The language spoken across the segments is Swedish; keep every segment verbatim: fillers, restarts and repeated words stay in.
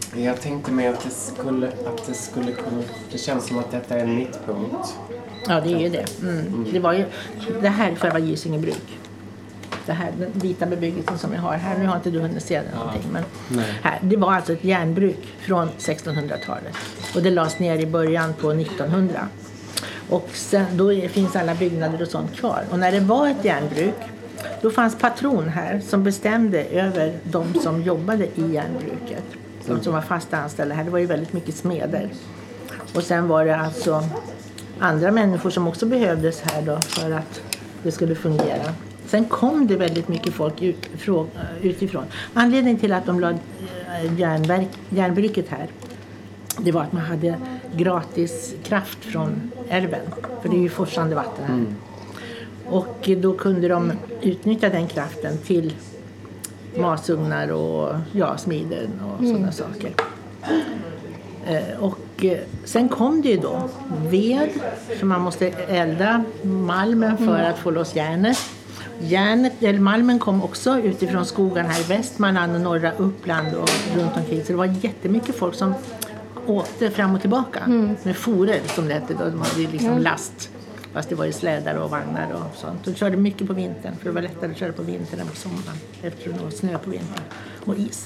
Jag tänkte mig att det skulle, att det skulle kunna... Det känns som att detta är en mittpunkt. Ja, det är ju det. Mm. Mm. Det var ju det här själva Gysinge bruk. Det här, den vita bebyggelsen som vi har här. Nu har inte du hunnit se det någonting. Men här, det var alltså ett järnbruk från sextonhundratalet. Och det lades ner i början på nittonhundra. Och sen, då är, finns alla byggnader och sånt kvar. Och när det var ett järnbruk, då fanns patron här som bestämde över de som jobbade i järnbruket. De som var fast anställda här. Det var ju väldigt mycket smeder. Och sen var det alltså andra människor som också behövdes här då för att det skulle fungera. Sen kom det väldigt mycket folk ut, utifrån. Anledningen till att de lade järnverk, järnbruket här, det var att man hade gratis kraft från älven. För det är ju forsande vatten här. Mm. Och då kunde de utnyttja den kraften till masugnar och ja, smiden och sådana mm. saker. Eh, och eh, sen kom det ju då ved, så man måste elda malmen för mm. att få loss järnet. Järnet, eller malmen kom också utifrån skogen här i Västmanland och norra Uppland och runt omkring. Så det var jättemycket folk som åkte fram och tillbaka mm. med forer som det hette då. De hade liksom mm. last. Fast det var ju slädar och vagnar och sånt. De körde mycket på vintern, för det var lättare att köra på vintern än på sommaren. Eftersom det var snö på vintern och is.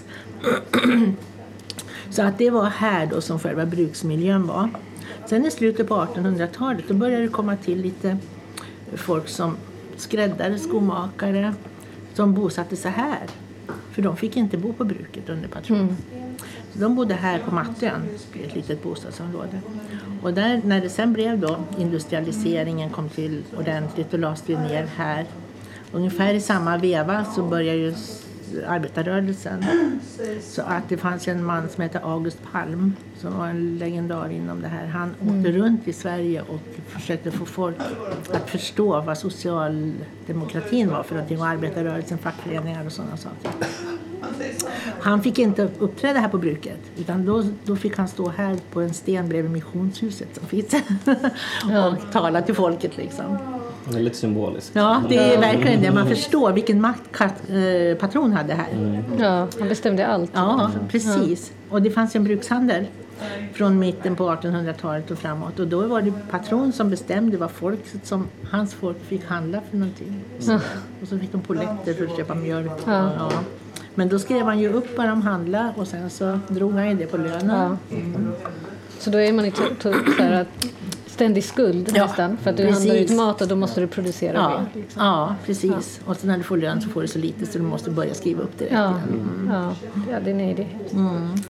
Så att det var här då som själva bruksmiljön var. Sen i slutet på artonhundratalet då började det komma till lite folk som skräddare, skomakare som bosatte sig här. För de fick inte bo på bruket under patron. Mm. Så de bodde här på Mattön, ett litet bostadsområde. Och där, när det sen blev då industrialiseringen kom till ordentligt och lades det ner här. Ungefär i samma veva så började ju arbetarrörelsen. Så att det fanns en man som hette August Palm som var en legendar inom det här. Han mm. åkte runt i Sverige och försökte få folk att förstå vad socialdemokratin var för någonting och arbetarrörelsen, fackföreningar och sådana saker. Han fick inte uppträda här på bruket utan då, då fick han stå här på en sten bredvid missionshuset som finns och ja. tala till folket liksom. Väldigt symboliskt. Ja, det är verkligen det. Man förstår vilken makt patron hade här. Mm. Ja, han bestämde allt. Ja, precis. Och det fanns en brukshandel från mitten på artonhundratalet och framåt. Och då var det patron som bestämde vad folk som hans folk fick handla för någonting. Ja. Och så fick de poletter för att köpa mjölk. Ja. Ja. Men då skrev han ju upp vad de handlade och sen så drog han ju det på lönen. Ja. Mm. Så då är man i t- t- så här att ständig skuld ja, nästan. För att du precis. handlar ut mat och då måste du producera ja. det. Liksom. Ja, precis. Ja. Och sen när du får lön så får du så lite så du måste börja skriva upp det. Ja, mm. ja. ja det är det. Mm.